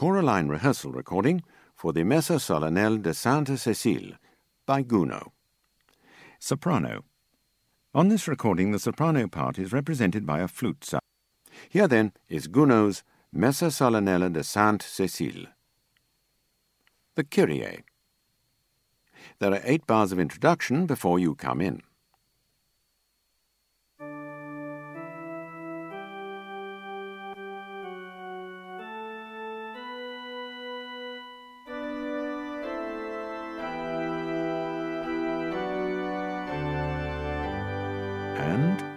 choraline rehearsal recording for the Messa Solennelle de Sainte Cécile by Gounod. Soprano. On this recording, the soprano part is represented by a flute sound. Here, then, is Gounod's Messa Solennelle de Sainte Cécile. The Kyrie. There are 8 bars of introduction before you come in. And